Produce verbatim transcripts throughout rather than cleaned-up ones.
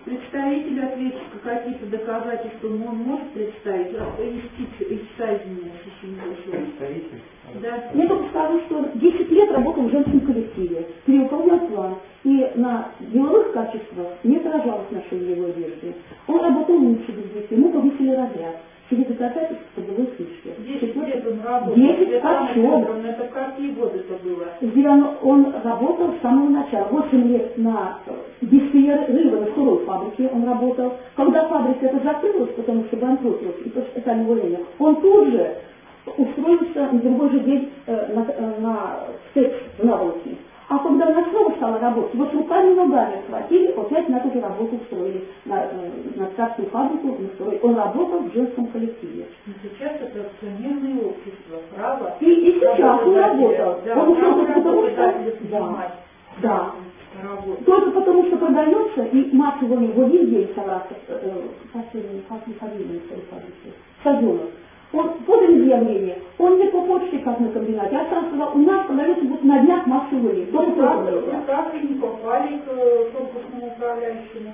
представитель ответчика какие-то доказательства он может представить? Представитель. Да. Я только скажу, что десять лет работал в женском коллективе, перевыполнял план, и на деловых качествах не отражалось наше его одежды. Он работал лучше других, ему повысили разряд. Через доказательства трудовой книжки. Десять лет он работал. Десять, о чем? Это какие годы это было? Он работал с самого начала. Восемь лет на без перерыва на второй фабрике он работал. Когда фабрика это закрылась, потому что банкротилась, и это увольнение, он тут же устроился на другой же день э, на, на секс в Наволоке. А когда она снова стала работать, вот руками и ногами схватили, опять на эту же работу устроили, на, на ткацкую фабрику устроили. Он работал в женском коллективе. Но сейчас это акционерное общество, право. И, и сейчас он работал. Да, он ушел только потому, что... Да, да. Только потому, что продается, и мать его, его везде собрался, последний, как не фамилия, Сазонов. Он подали заявление, он не по почте, как на комбинате, а сам сказал, у нас продается будет на днях массовый лист. Вы так и не попали к конкурсному управляющему.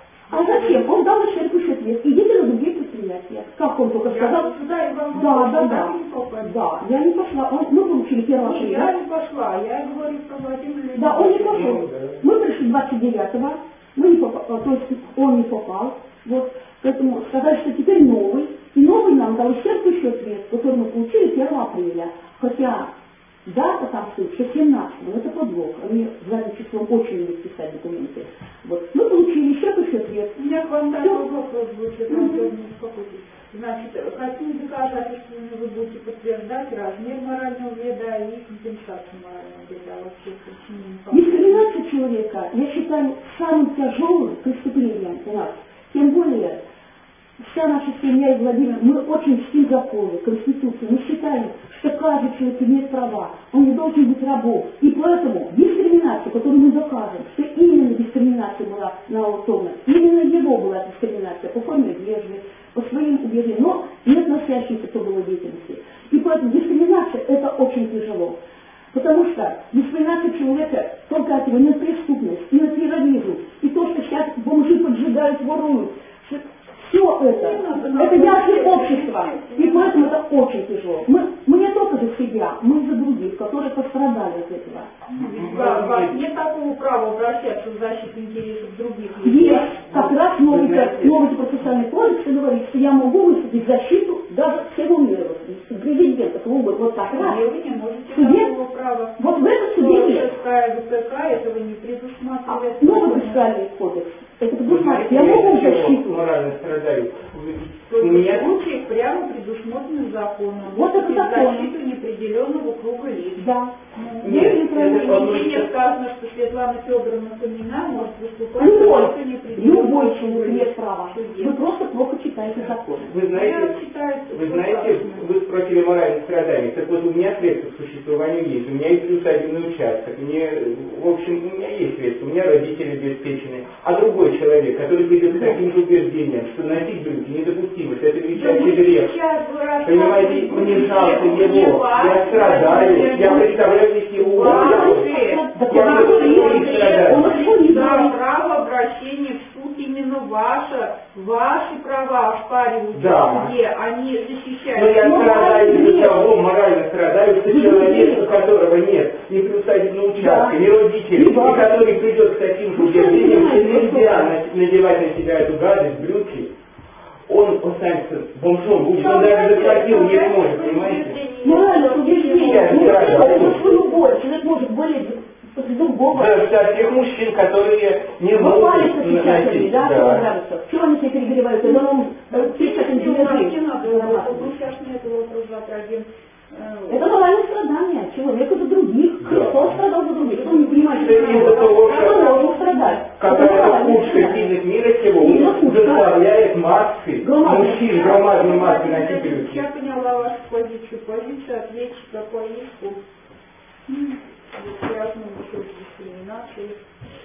А зачем? Он дал на человеку еще ответ. Идите на другие предприятия. Как он только сказал? Я сюда и вам да, да, да. Да, да, я не пошла. Он, мы получили первого апреля. Я не пошла, я говорю про Владимира. Да, он не пошел. Мы пришли двадцать девятого, мы не попали, то есть он не попал. Вот, поэтому сказали, что теперь новый. И новый нам дал исчерпывающий ответ, который мы получили первого апреля. Хотя дата там стоит, что семнадцатого, это подвох. Они задним числом очень любят писать документы. Вот. Мы получили исчерпывающий ответ. У меня к вам такой вопрос будет, если вам тоже не успокойтесь. Значит, какими доказательствами вы будете подтверждать размер морального вреда и компенсацию морального вреда вообще причинения? Дискриминация человека, я считаю, самым тяжелым преступлением у нас. Тем более, вся наша семья и Владимир, мы очень чтим законы, Конституцию. Мы считаем, что каждый человек имеет права, он не должен быть рабом. И поэтому дискриминация, которую мы докажем, что именно дискриминация была на аукционе, именно его была дискриминация по форме одежды, по своим убеждениям, но не относящимся к трудовой деятельности. И поэтому дискриминация это очень тяжело. Потому что дискриминация человека только от его не преступность, и на терроризм, и то, что сейчас бомжи поджигают, воруют. Все это, это ясно общество, и поэтому это очень тяжело. Мы, мы не только за себя, мы за других, которые пострадали от этого. Да, вас нет такого права обращаться в защиту интересов других людей? Есть, как раз новый, новый процессуальный кодекс говорит, что я могу выступить в защиту даже всего мира, президента, кого угодно. Вот как раз. Вы не можете суде, такого права. вот в этом суде нет. ВПК этого не предусматривает. А, новый процессуальный кодекс. Это предусматривает. Я могу защиту. Морально страдают. У меня случаи прямо предусмотрены законом. Вот это закон. Защиту неопределенного круга лиц. Да. Нет, не сказано, что Светлана Федоровна Фомина может выступать в защиту неопределенного любой человек имеет право. Вы просто плохо читаете закон. Вы знаете, вы знаете, вы спросили моральных страданий. Так вот, у меня средства к существованию есть. У меня есть приусадебный участок. Мне, в общем, у меня есть средства. У меня родители обеспечены. А другой человек, который придет к таким же убеждениям, что носить брюки недопустимо, что это величайший грех. Понимаете, мне жалко его. Я страдаю. Я представляю здесь его. Да, право обращения в суд именно ваше. Ваши права оспариваются в суде, они защищают. Но я страдаю из-за того, морально страдаю, что человек, у которого нет ни приусадебного участка, ни родителей, и который придет к таким же убеждениям, что нельзя надевать на себя эту гадость, брюки, он останется бомжом, будет, он даже за квартиру не сможет, понимаете? Морально убеждение, что любой человек может более другого. Да, тех мужчин, которые не могут носить. Да, да. Чего они все перегревают? Это ну, не надо, мы сейчас на этот вопрос затрагиваем. Это моральное страдание человека за других. Христос страдал за других. Кто не понимает, что из-за того, что должен страдать. Какая-то худшая сильных мира сего заставляет массы мужчин, громадные массы носить брюки. Я поняла вашу позицию. Позиция ответчика по иску. Связано еще с дискриминацией.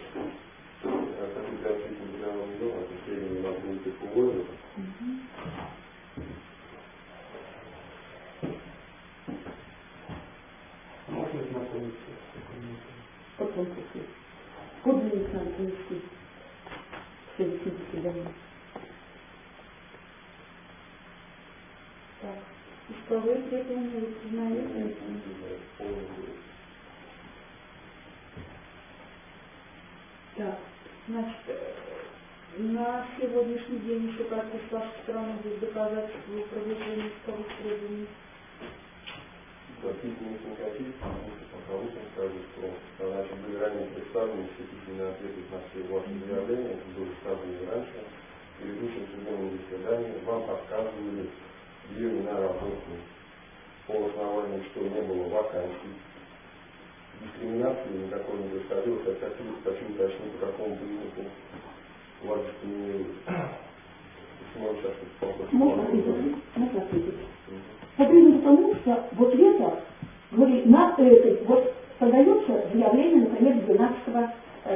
Можно знакомиться с документами? Потом после. Подлинник надо принести. Следующий. гражданин. Так, исковые требования вы признаете? Так, значит, на сегодняшний день еще как-то с вашей стороны будет доказательство продвижения исковых требований? Платить нет никаких, потому что пока утром скажу, что значит, были ранее представлены вступительные ответы на все ваши заявления, это было сказано и раньше, в предыдущем судебном заседании вам подсказывали, где у меня работы по основанию, что не было вакансий. Дискриминации никакой не происходило, хотя хочу уточнить, по какому признаку вас дискриминируют. Можно ответить? Можно ответить. По признаку тому, что вот это, говорит, на этой, вот подается заявление, например, двенадцатого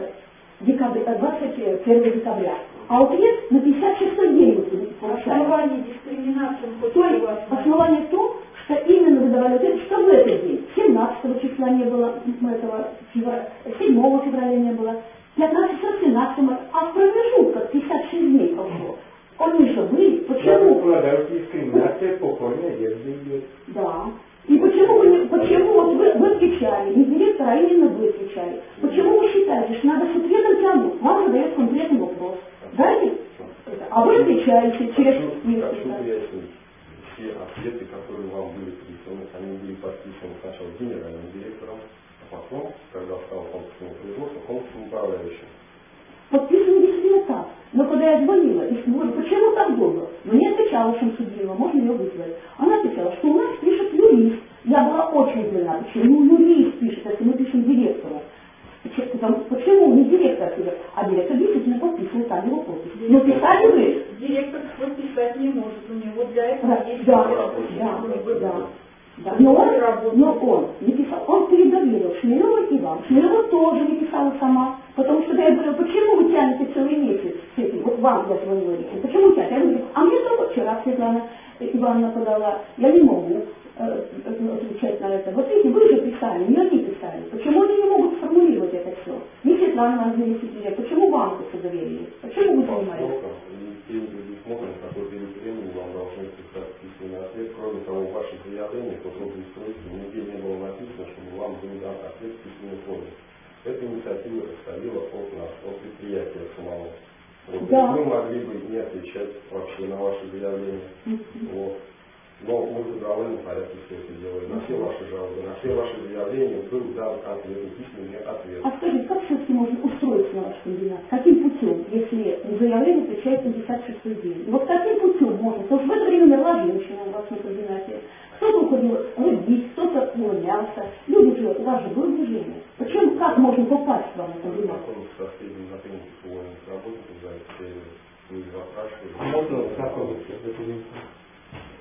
декабря, двадцать первого декабря, а ответ на пятьдесят шестой день получается. Основание дискриминации хоть То есть основание в том, что именно выдавали ответ, что в этот день, семнадцатого числа не было этого, седьмого февраля не было, пятнадцатого, семнадцатого, а в промежутках пятьдесят шесть дней прошло. Они же были, почему? Я предполагаю, что дискриминация по форме одежды идет. Да. И почему вы, не, почему вот вы, вы отвечали, не директор, а именно вы отвечали? Почему вы считаете, что надо с ответом тянуть? Вам задает конкретный вопрос. Дайте это. А вы отвечаете через несколько. Хочу выяснить, все ответы, которые вам были присланы, они были подписаны сначала генеральным директором, а потом, когда стал конкурсным производством, конкурсным управляющим. Подписано действительно так. Но когда я звонила и говорю, почему так долго? Мне отвечала, что судила, можно ее вызвать. Она отвечала, что у нас пишет юрист. Я была очень удивлена, почему юрист пишет, если мы пишем директору. Потому, почему не директор пишет, а директор действительно подписывает там его подпись. Но писали вы? Директор свой писать не может, у него для этого Да, есть да, директор. да, да. Да, но, он, но он не писал, он передоверил Шмелевой и вам. Шмелева тоже не писала сама, потому что я говорила, почему вы тянете целый месяц с этим, вот вам я звонила, почему тянете? Я говорю, а мне только вчера Светлана Ивановна подала, я не могу э, отвечать на это. Вот видите, вы же писали, не они писали, почему они не могут сформулировать это все? Не Светлана Ивановна, не Светлана, почему вам это все доверили? Почему вы занимаетесь? Перед предусмотрен, какой период времени вам должны писать письменный ответ. Кроме того, в ваших заявлениях по трудоустройству нигде не было написано, чтобы вам был дан ответ в письменной форме. Эта инициатива исходила от нас, от предприятия самого. Вот, да. Мы могли бы не отвечать вообще на ваши заявления. Вот. Но мы в добровольном порядке все это делали. На все ваши жалобы, на все ваши заявления был дан конкретный письменный ответ. А скажите, как все-таки можно устроиться на ваш комбинат? Каким путем, если заявление отвечает на пятьдесят шестой день? И вот каким путем можно? Потому что в это время умерла женщина у вас на комбинате. Кто-то уходил родить, кто-то увольнялся. Люди же, у вас же было движение. Почему, как можно попасть к вам на комбинат? Со средним на принципе увольных работников, за это вы запрашиваете. Можно знакомиться с документом.